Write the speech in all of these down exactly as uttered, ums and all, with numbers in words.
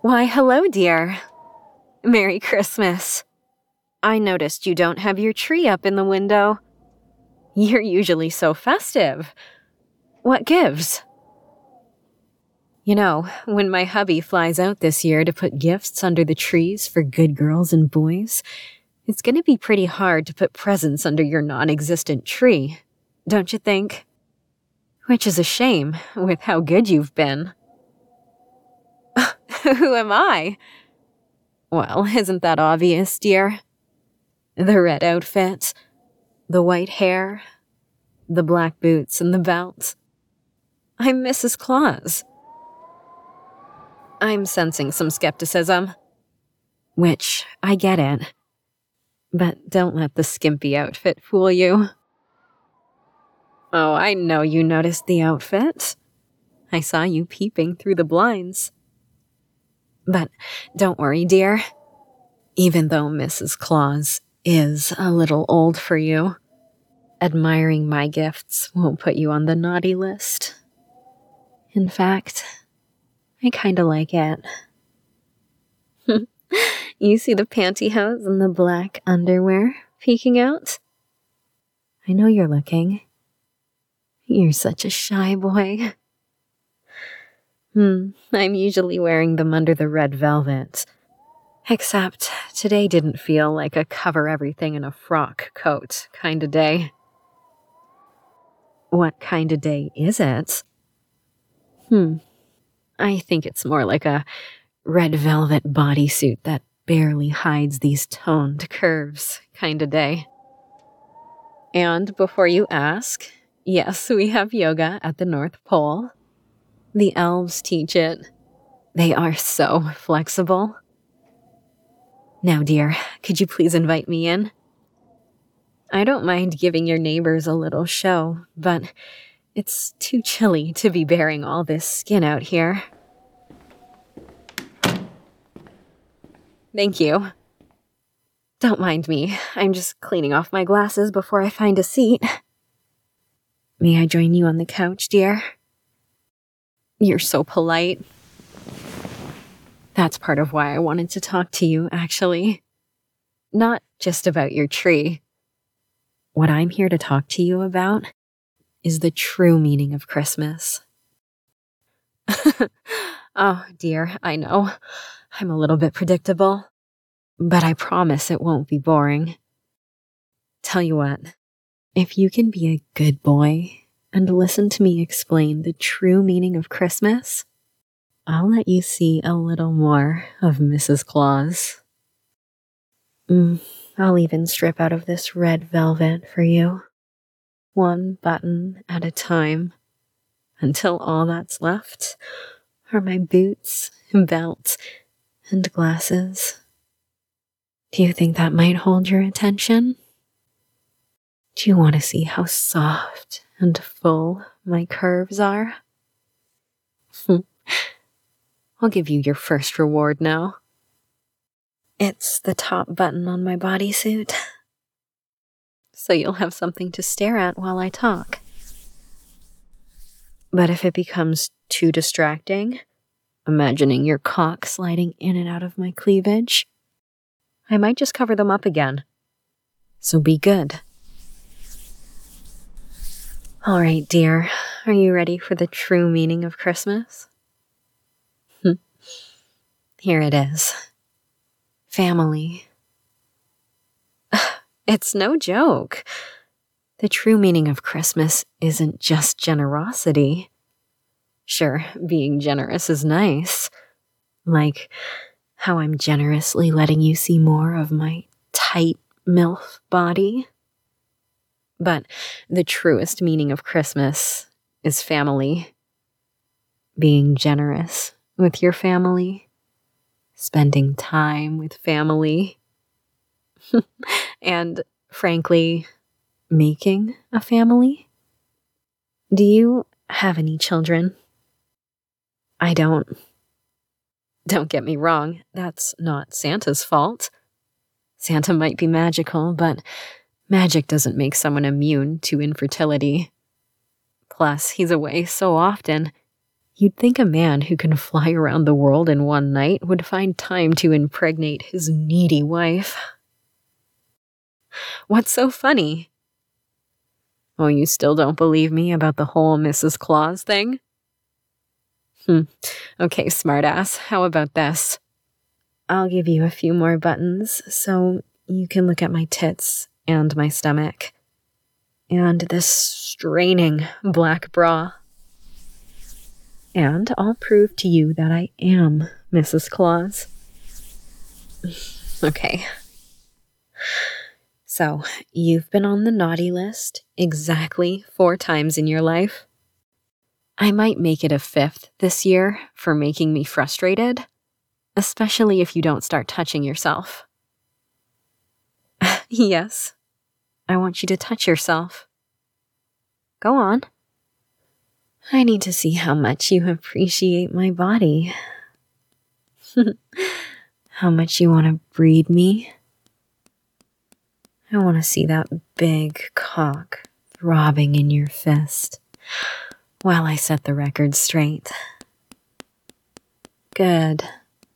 Why, hello, dear. Merry Christmas. I noticed you don't have your tree up in the window. You're usually so festive. What gives? You know, when my hubby flies out this year to put gifts under the trees for good girls and boys, it's going to be pretty hard to put presents under your non-existent tree, don't you think? Which is a shame, with how good you've been. Who am I? Well, isn't that obvious, dear? The red outfit, the white hair, the black boots and the belt. I'm Missus Claus. I'm sensing some skepticism. Which, I get it. But don't let the skimpy outfit fool you. Oh, I know you noticed the outfit. I saw you peeping through the blinds. But don't worry, dear. Even though Missus Claus is a little old for you, admiring my gifts won't put you on the naughty list. In fact, I kinda like it. You see the pantyhose and the black underwear peeking out? I know you're looking. You're such a shy boy. Hmm, I'm usually wearing them under the red velvet. Except today didn't feel like a cover everything in a frock coat kind of day. What kind of day is it? Hmm, I think it's more like a red velvet bodysuit that barely hides these toned curves kind of day. And before you ask, yes, we have yoga at the North Pole. The elves teach it. They are so flexible. Now, dear, could you please invite me in? I don't mind giving your neighbors a little show, but it's too chilly to be bearing all this skin out here. Thank you. Don't mind me. I'm just cleaning off my glasses before I find a seat. May I join you on the couch, dear? You're so polite. That's part of why I wanted to talk to you, actually. Not just about your tree. What I'm here to talk to you about is the true meaning of Christmas. Oh, dear, I know. I'm a little bit predictable. But I promise it won't be boring. Tell you what, if you can be a good boy and listen to me explain the true meaning of Christmas, I'll let you see a little more of Missus Claus. Mm, I'll even strip out of this red velvet for you, one button at a time, until all that's left are my boots, belt, and glasses. Do you think that might hold your attention? Do you want to see how soft and full my curves are? I'll give you your first reward now. It's the top button on my bodysuit. So you'll have something to stare at while I talk. But if it becomes too distracting, imagining your cock sliding in and out of my cleavage, I might just cover them up again. So be good. All right, dear. Are you ready for the true meaning of Christmas? Here it is. Family. It's no joke. The true meaning of Christmas isn't just generosity. Sure, being generous is nice. Like how I'm generously letting you see more of my tight MILF body. But the truest meaning of Christmas is family. Being generous with your family. Spending time with family. And, frankly, making a family. Do you have any children? I don't. Don't get me wrong, that's not Santa's fault. Santa might be magical, but magic doesn't make someone immune to infertility. Plus, he's away so often, You'd think a man who can fly around the world in one night would find time to impregnate his needy wife. What's so funny? Oh, you still don't believe me about the whole Missus Claus thing? Hmm. Okay, smartass, how about this? I'll give you a few more buttons so you can look at my tits and my stomach. And this straining black bra. And I'll prove to you that I am Missus Claus. Okay. So, you've been on the naughty list exactly four times in your life. I might make it a fifth this year for making me frustrated, especially if you don't start touching yourself. Yes, I want you to touch yourself. Go on. I need to see how much you appreciate my body. How much you want to breed me. I want to see that big cock throbbing in your fist while I set the record straight. Good.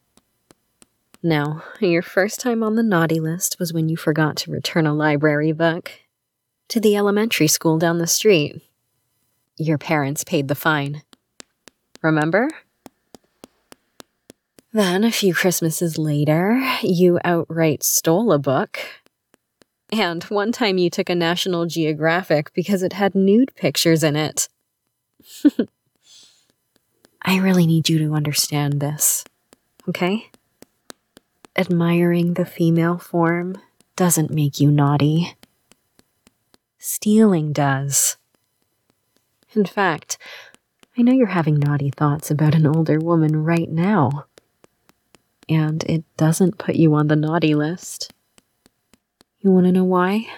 Now, your first time on the naughty list was when you forgot to return a library book to the elementary school down the street. Your parents paid the fine. Remember? Then, a few Christmases later, you outright stole a book. And one time you took a National Geographic because it had nude pictures in it. I really need you to understand this, okay? Admiring the female form doesn't make you naughty. Stealing does. In fact, I know you're having naughty thoughts about an older woman right now. And it doesn't put you on the naughty list. You want to know why?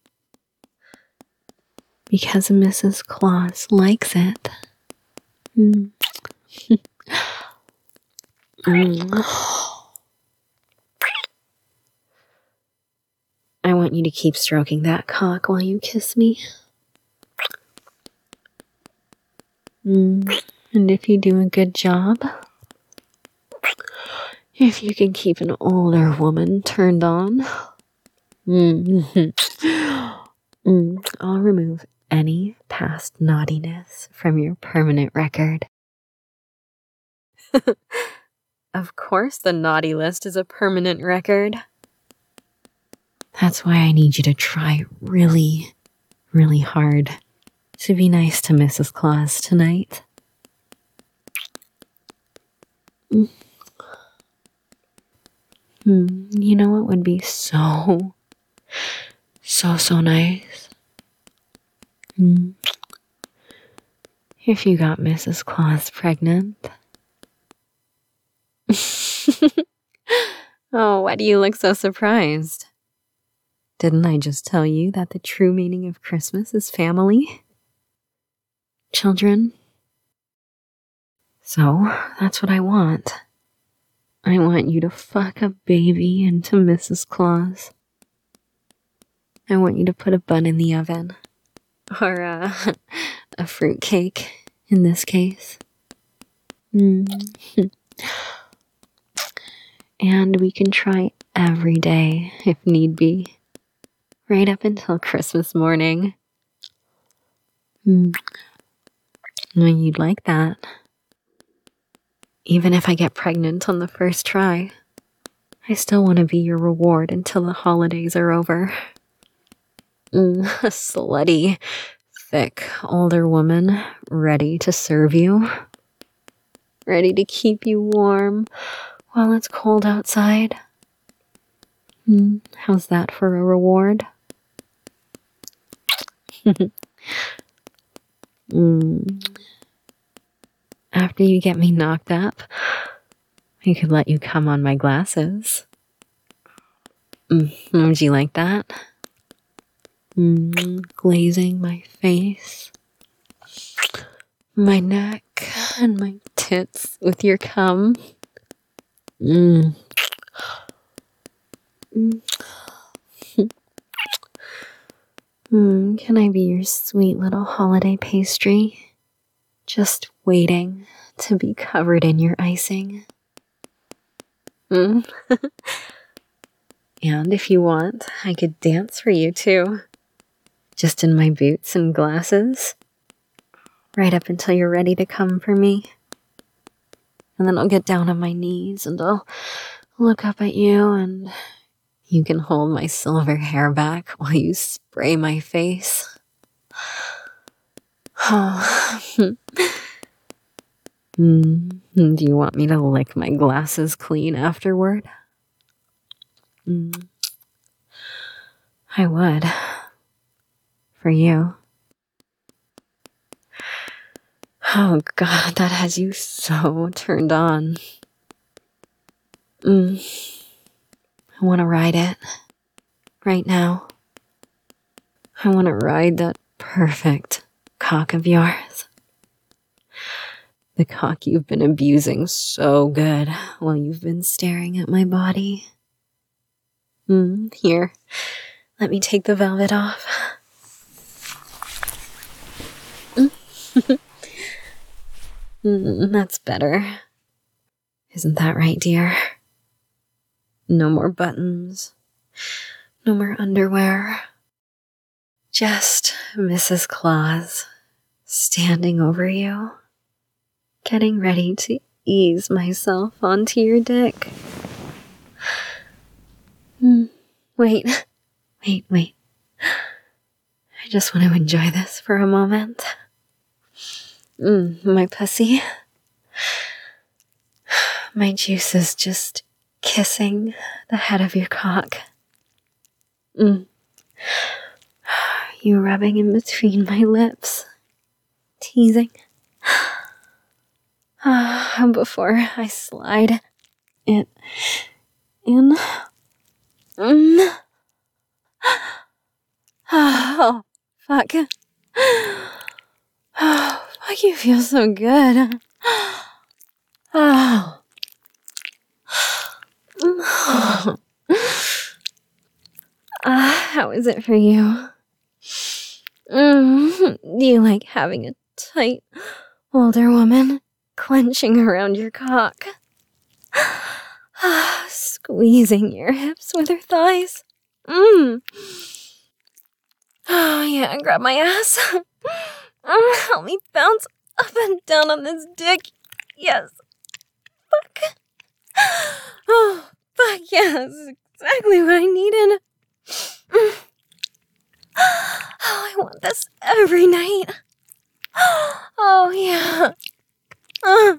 Because Missus Claus likes it. Mm. mm. I want you to keep stroking that cock while you kiss me. Mm. And if you do a good job, if you can keep an older woman turned on, mm. mm. I'll remove any past naughtiness from your permanent record. Of course the naughty list is a permanent record. That's why I need you to try really, really hard to be nice to Missus Claus tonight. Mm. Hmm, you know what would be so, so, so nice? Hmm. If you got Missus Claus pregnant. Oh, why do you look so surprised? Didn't I just tell you that the true meaning of Christmas is family? Children? So, that's what I want. I want you to fuck a baby into Missus Claus. I want you to put a bun in the oven. Or uh, a fruit cake, in this case. Mm. And we can try every day, if need be. Right up until Christmas morning. Mm. Well, you'd like that. Even if I get pregnant on the first try, I still want to be your reward until the holidays are over. Mm, a slutty, thick, older woman ready to serve you. Ready to keep you warm while it's cold outside. Mm, how's that for a reward? mm. After you get me knocked up, I could let you come on my glasses. Mm, would you like that? Mm, glazing my face, my neck, and my tits with your cum. Mm. Mm. mm, can I be your sweet little holiday pastry? just waiting to be covered in your icing. Mm. And if you want, I could dance for you too. Just in my boots and glasses. Right up until you're ready to come for me. And then I'll get down on my knees and I'll look up at you and you can hold my silver hair back while you spray my face. Oh. mm. Do you want me to lick my glasses clean afterward? Mm. I would. For you. Oh God, that has you so turned on. Mm. I want to ride it. Right now. I want to ride that perfect cock of yours. The cock you've been abusing so good while you've been staring at my body. Mm, here, let me take the velvet off. mm, that's better. Isn't that right, dear? No more buttons. No more underwear. Just Missus Claus standing over you, getting ready to ease myself onto your dick. Mm, wait, wait, wait. I just want to enjoy this for a moment. Mm, my pussy. My juices just kissing the head of your cock. Mm. You rubbing in between my lips, teasing. Uh, before I slide it in. Mm. Oh, fuck. Oh, fuck, you feel so good. Oh. Uh, how is it for you? Mm, do you like having a tight older woman clenching around your cock? Squeezing your hips with her thighs? Mm. Oh, yeah, grab my ass. Mm, help me bounce up and down on this dick. Yes. Fuck. Oh, fuck, yeah, this is exactly what I needed. Mm. Oh, I want this every night. Oh, yeah. Uh.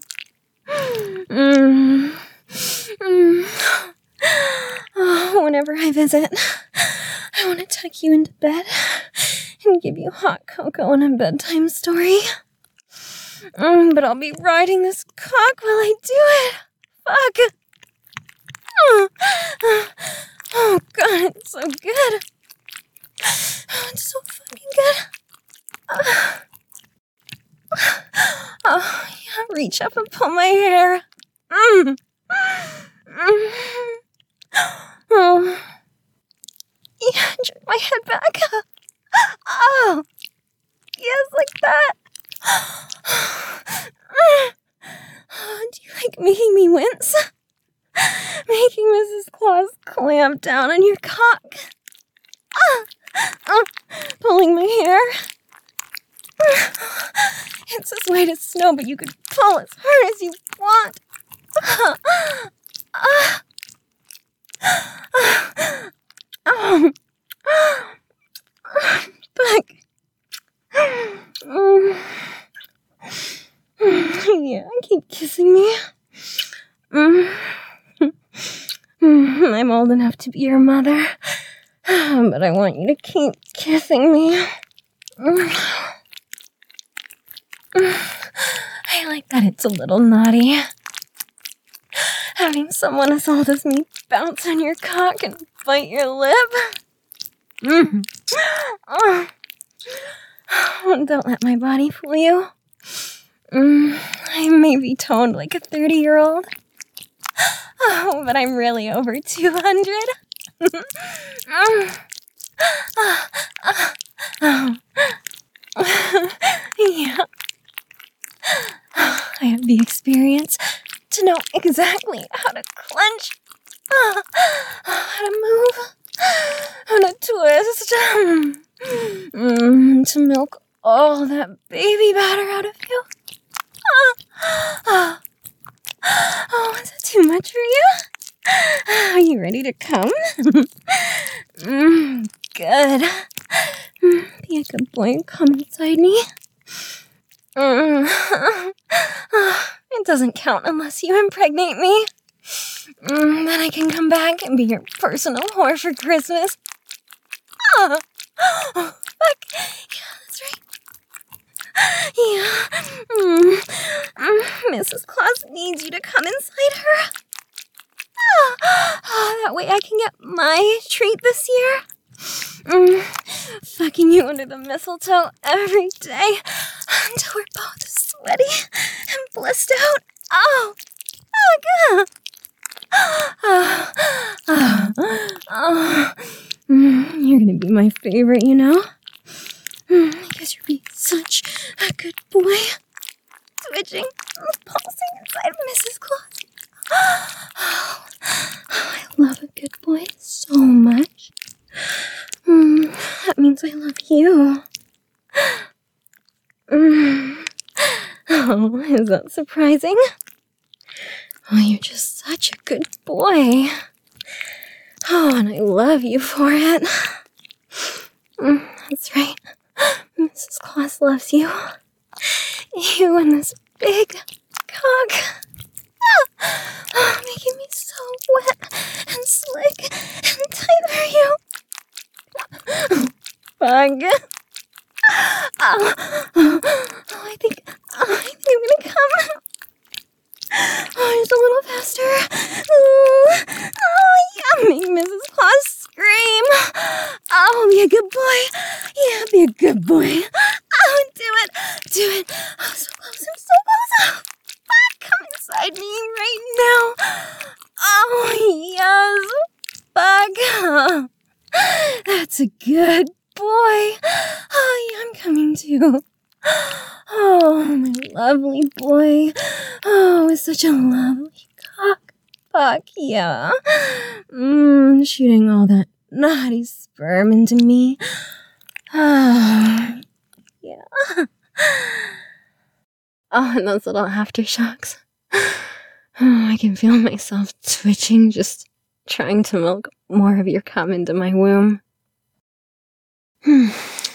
Mm. Mm. Oh, whenever I visit, I want to tuck you into bed and give you hot cocoa and a bedtime story. Mm, but I'll be riding this cock while I do it. Fuck. Oh, oh God, it's so good. Oh, it's so fucking good. Uh, oh, yeah, reach up and pull my hair. Mm. Mm. Oh. Yeah, jerk my head back. Oh. Yes, like that. Oh, do you like making me wince? Making Missus Claus clamp down on your cock. Uh, uh, pulling my hair. It's as white as snow, but you could pull as hard as you want. Uh, uh, oh. Fuck. Mm. Yeah, keep kissing me. Mm. I'm old enough to be your mother, but I want you to keep kissing me. I like that it's a little naughty. Having someone as old as me bounce on your cock and bite your lip. Mm. Oh. Don't let my body fool you. Mm. I may be toned like a thirty-year-old. Oh, but I'm really over two hundred. mm. oh. Oh. Yeah. I have the experience to know exactly how to clench, uh, how to move, how to twist, mm, to milk all that baby batter out of you. Uh, uh, oh, is that too much for you? Are you ready to come? mm, good. Mm, be a good boy and come inside me. Mm. It doesn't count unless you impregnate me. Mm, then I can come back and be your personal whore for Christmas. Oh, oh fuck. Yeah, that's right. Yeah. Mm. Mm. Missus Claus needs you to come inside her. Oh, oh, that way I can get my treat this year. Mm, fucking you under the mistletoe every day until we're both sweaty and blissed out. Oh, oh, God. Oh, oh, oh. Mm, you're gonna be my favorite, you know? Mm, because you're being such a good boy. Twitching and pulsing inside Missus Claus. Oh, I love a good boy so much. Mm, that means I love you. Mm. Oh, is that surprising? Oh, you're just such a good boy. Oh, and I love you for it. Mm, that's right. Missus Claus loves you. You and this big cock. Oh, making me so wet and slick and tight for you. Fuck. Oh, oh, oh, I think, oh, I think I'm gonna come. Oh, just a little faster. Ooh. Oh, yeah, make Missus Claus scream. Oh, be a good boy. Yeah, be a good boy. Oh, do it. Do it. Oh, so close. I'm so close. Oh, fuck, come inside me right now. Oh, yes. Fuck. That's a good boy. Oh, yeah, I'm coming too. Oh, my lovely boy. Oh, it's such a lovely cock. Fuck, yeah. Mmm, shooting all that naughty sperm into me. Ah, yeah. Oh, and those little aftershocks. Oh, I can feel myself twitching, just trying to milk more of your cum into my womb. Hmm.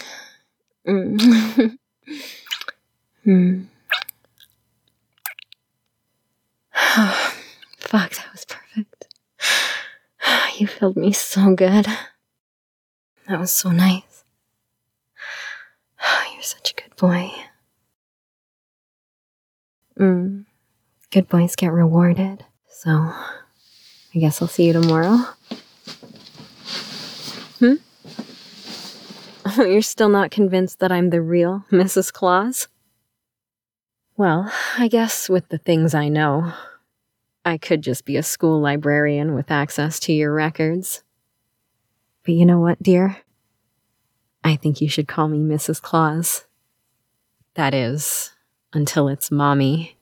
Mm. Hmm. Oh, fuck, that was perfect. You filled me so good. That was so nice. You're such a good boy. Mm. Good boys get rewarded. So, I guess I'll see you tomorrow. Hmm? Oh, you're still not convinced that I'm the real Missus Claus? Well, I guess with the things I know, I could just be a school librarian with access to your records. But you know what, dear? I think you should call me Missus Claus. That is, until it's Mommy.